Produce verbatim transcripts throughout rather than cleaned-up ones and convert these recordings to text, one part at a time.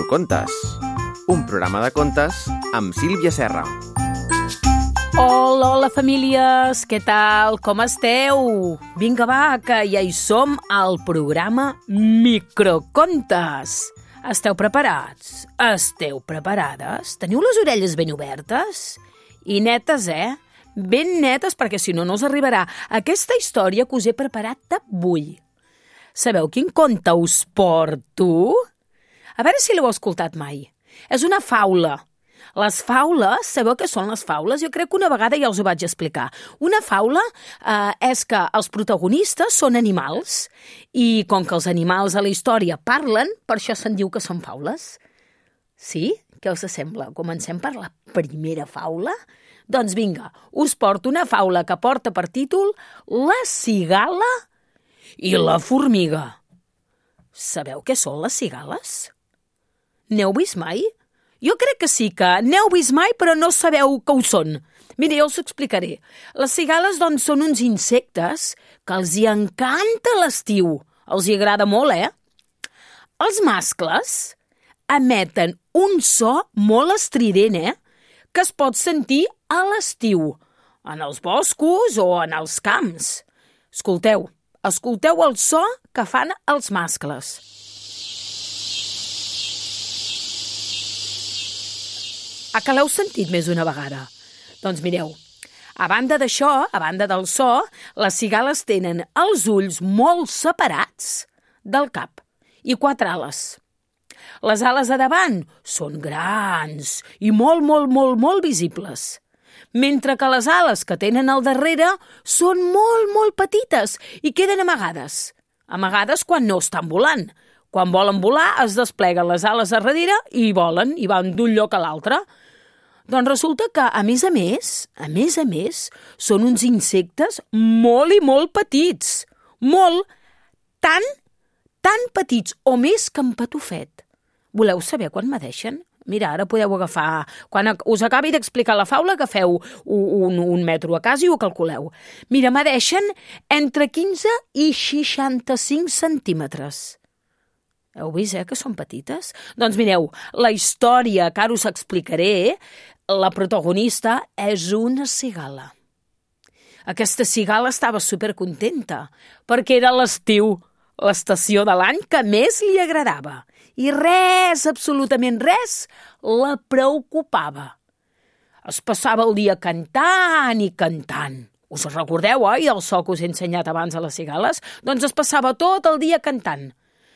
Microcontes, un programa de contes amb Sílvia Serra. Hola, hola famílies, què tal? Com esteu? Vinga va, que ja hi som al programa Microcontes. Esteu preparats? Esteu preparades? Teniu les orelles ben obertes? I netes, eh? Ben netes, perquè si no, no us arribarà aquesta història que us he preparat avui. Sabeu quin conte us porto? A veure si l'heu escoltat mai. És una faula. Les faules, sabeu què són les faules? Jo crec que una vegada ja us ho vaig explicar. Una faula eh, és que els protagonistes són animals i com que els animals a la història parlen, per això se'n diu que són faules. Sí? Què us sembla? Comencem per la primera faula? Doncs vinga, us porto una faula que porta per títol La cigala i la formiga. Sabeu què són les cigales? N'heu vist mai? Jo crec que sí que n'heu vist mai, però no sabeu què ho són. Mira, jo us ho explicaré. Les cigales, doncs, són uns insectes que els hi encanta l'estiu. Els hi agrada molt, eh? Els mascles emeten un so molt estrident, eh? Que es pot sentir a l'estiu, en els boscos o en els camps. Escolteu, escolteu el so que fan els mascles. A que l'heu sentit més d'una vegada? Doncs mireu, a banda d'això, a banda del so, les cigales tenen els ulls molt separats del cap i quatre ales. Les ales de davant són grans i molt, molt, molt, molt visibles, mentre que les ales que tenen al darrere són molt, molt petites i queden amagades. Amagades quan no estan volant. Quan volen volar es despleguen les ales a darrere i volen, i van d'un lloc a l'altre. Doncs resulta que, a més a més, a més a més, són uns insectes molt i molt petits. Molt, tan, tan petits o més que en Patufet. Voleu saber quan medeixen? Mira, ara podeu agafar... Quan us acabi d'explicar la faula, agafeu un, un metro a casa i ho calculeu. Mira, medeixen entre quinze i seixanta-cinc centímetres. Heu vist, eh, que són petites? Doncs mireu, la història que ara us explicaré, la protagonista és una cigala. Aquesta cigala estava supercontenta perquè era l'estiu, l'estació de l'any que més li agradava. I res, absolutament res, la preocupava. Es passava el dia cantant i cantant. Us recordeu, oi, del so que us he ensenyat abans a les cigales? Doncs es passava tot el dia cantant.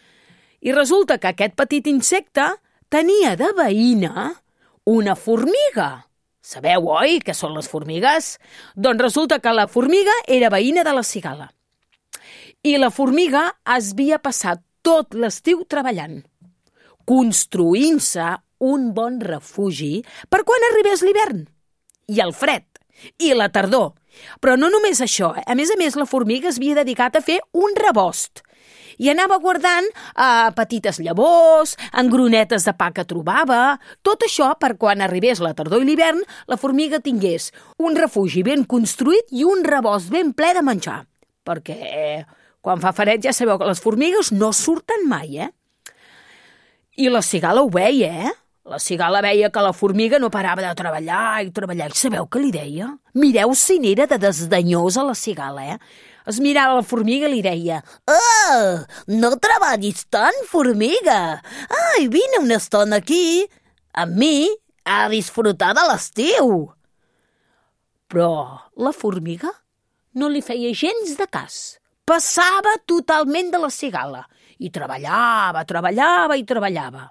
I resulta que aquest petit insecte tenia de veïna una formiga. Sabeu, oi, què són les formigues? Doncs resulta que la formiga era veïna de la cigala. I la formiga es havia passat tot l'estiu treballant, construint-se un bon refugi per quan arribés l'hivern, i el fred, i la tardor. Però no només això, eh? A més a més, la formiga es havia dedicat a fer un rebost i anava guardant eh, petites llavors, engronetes de pa que trobava, tot això per quan arribés la tardor i l'hivern, la formiga tingués un refugi ben construït i un rebost ben ple de menjar. Perquè eh, quan fa fred ja sabeu que les formigues no surten mai, eh? I la cigala ho veia, eh? La cigala veia que la formiga no parava de treballar i treballar. I sabeu què li deia? Mireu si n'era de desdenyosa la cigala, eh? Es mirava la formiga i li deia: «Oh, no treballis tant, formiga! Ai, vine una estona aquí, amb mi, a disfrutar de l'estiu!» Però la formiga no li feia gens de cas. Passava totalment de la cigala i treballava, treballava i treballava.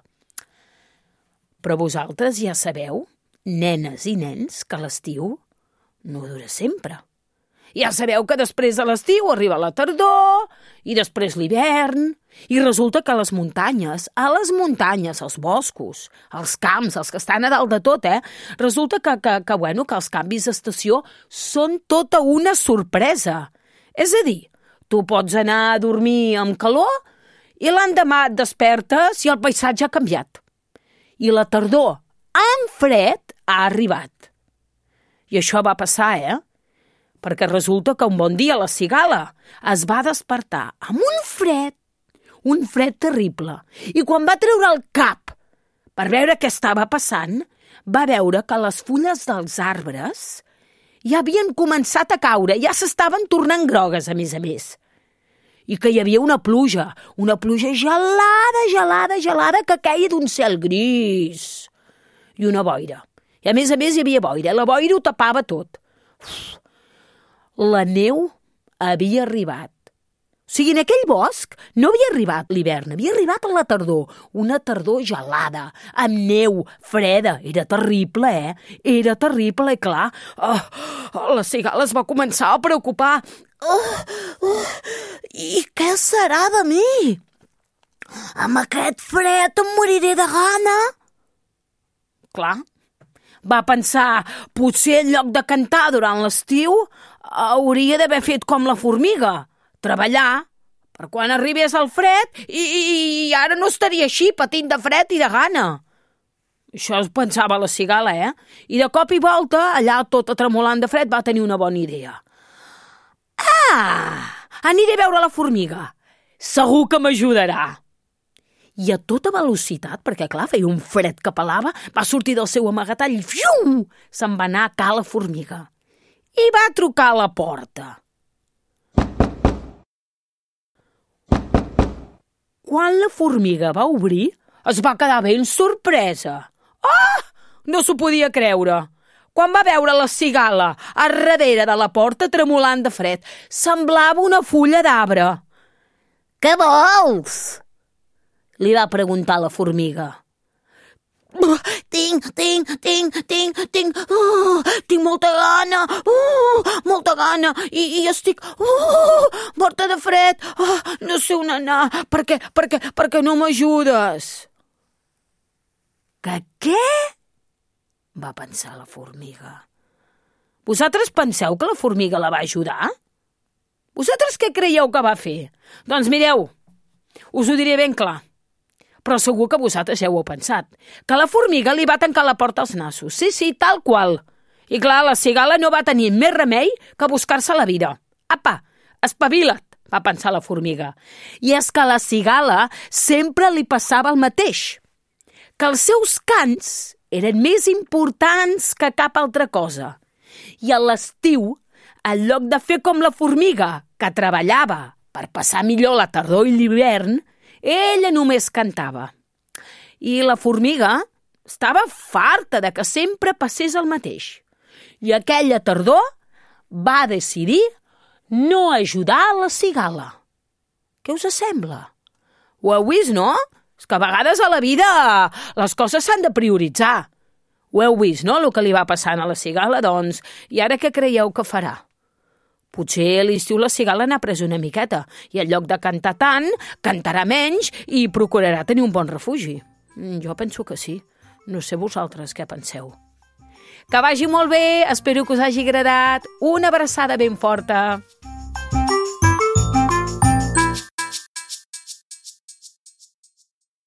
Però vosaltres ja sabeu, nenes i nens, que l'estiu no dura sempre. Ja sabeu que després de l'estiu arriba la tardor i després l'hivern i resulta que a les muntanyes, a les muntanyes, als boscos, als camps, els que estan a dalt de tot, eh, resulta que, que, que, bueno, que els canvis d'estació són tota una sorpresa. És a dir, tu pots anar a dormir amb calor i l'endemà et despertes i el paisatge ha canviat. I la tardor, amb fred, ha arribat. I això va passar, eh? Perquè resulta que un bon dia la cigala es va despertar amb un fred, un fred terrible. I quan va treure el cap per veure què estava passant, va veure que les fulles dels arbres ja havien començat a caure, ja s'estaven tornant grogues, a més a més. I que hi havia una pluja, una pluja gelada, gelada, gelada, que queia d'un cel gris. I una boira. I a més a més hi havia boira, la boira ho tapava tot. Uf, la neu havia arribat. O sigui, en aquell bosc no havia arribat l'hivern, havia arribat a la tardor, una tardor gelada, amb neu, freda. Era terrible, eh? Era terrible, i clar, oh, oh, la cigala es va començar a preocupar. Oh, oh, I què serà de mi? Amb aquest fred em moriré de gana? Clar, va pensar, potser en lloc de cantar durant l'estiu, hauria d'haver fet com la formiga, treballar per quan arribés el fred i, i, i ara no estaria així, patint de fred i de gana. Això es pensava la cigala, eh? I de cop i volta, allà tota tremolant de fred, va tenir una bona idea. Ah! Aniré a veure la formiga. Segur que m'ajudarà. I a tota velocitat, perquè clar, feia un fred que pelava, va sortir del seu amagatall i fiu! Se'n va anar a ca la formiga. I va trucar a la porta. Quan la formiga va obrir, es va quedar ben sorpresa. Ah! No s'ho podia creure. Quan va veure la cigala a darrere de la porta tremolant de fred, semblava una fulla d'arbre. Què vols? Li va preguntar la formiga. Tinc, tinc, tinc, tinc, tinc, uh, tinc molta gana, uh, molta gana, i, i estic uh, morta de fred, uh, no sé on anar, perquè, perquè, perquè no m'ajudes. Que què? Va pensar la formiga. Vosaltres penseu que la formiga la va ajudar? Vosaltres què creieu que va fer? Doncs mireu, us ho diré ben clar. Però segur que vosaltres ja ho heu pensat, que la formiga li va tancar la porta als nassos. Sí, sí, tal qual. I clar, la cigala no va tenir més remei que buscar-se la vida. Apa, espavila't, va pensar la formiga. I és que a la cigala sempre li passava el mateix, que els seus cants eren més importants que cap altra cosa. I a l'estiu, en lloc de fer com la formiga, que treballava per passar millor la tardor i l'hivern, ella només cantava. I la formiga estava farta de que sempre passés el mateix. I aquella tardor va decidir no ajudar a la cigala. Què us sembla? Ho heu vist, no? És que a vegades a la vida les coses s'han de prioritzar. Ho heu vist, no?, el que li va passant a la cigala, doncs, i ara què creieu que farà? Potser a l'estiu la cigala n'ha pres una miqueta i en lloc de cantar tant, cantarà menys i procurarà tenir un bon refugi. Jo penso que sí. No sé vosaltres què penseu. Que vagi molt bé, espero que us hagi agradat. Una abraçada ben forta.